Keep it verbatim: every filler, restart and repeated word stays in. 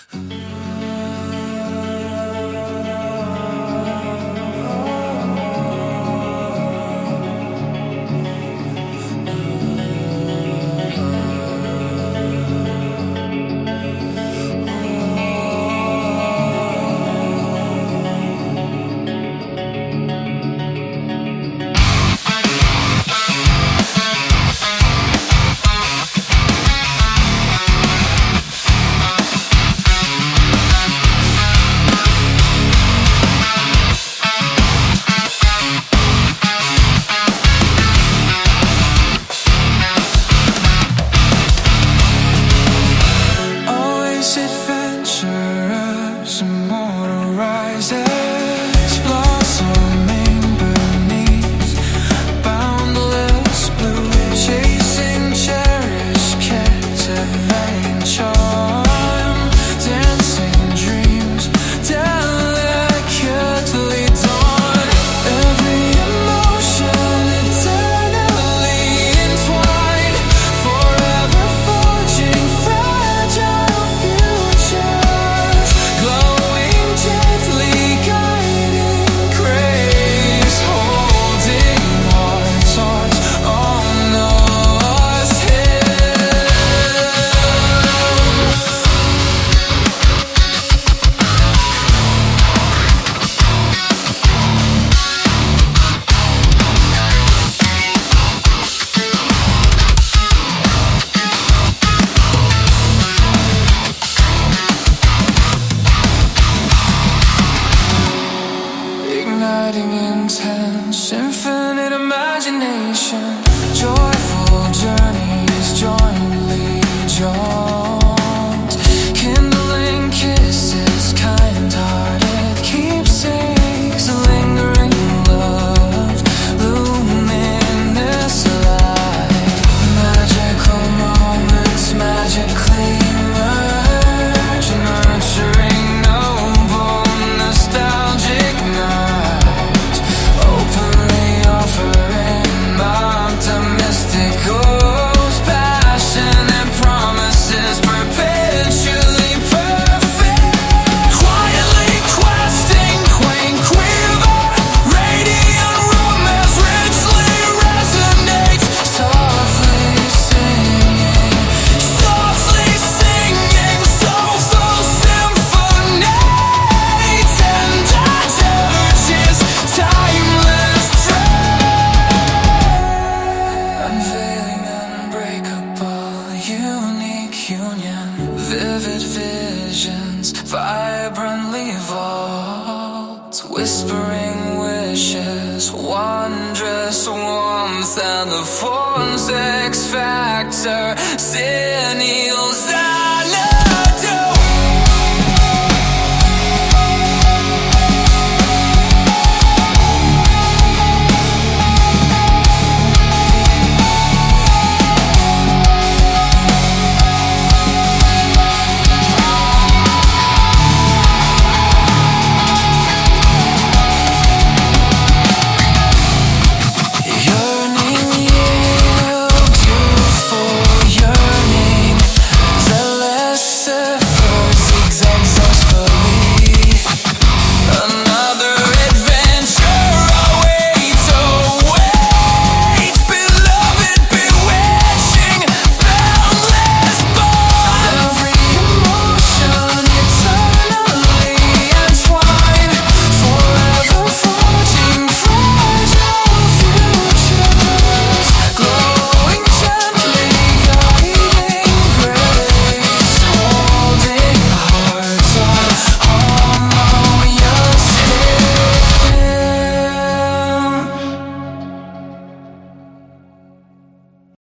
Igniting intense, infinite imagination, joyful journeys jointly jaunt, kindling kisses, kind-hearted keepsakes, lingering love, luminous light, magical moments magically merge, nurturing noble nostalgic night, openly offering optimistic hopes, passion and promises perpetually perfect, quietly questing quaint quiver, radiant romance richly resonates, softly singing, softly singing, soulful symphony, tender dirges, timeless thread, unveiling unbreakable, unique union, vivid visions, vibrantly vault, whispering wishes, wondrous warmth, and the form's X factor.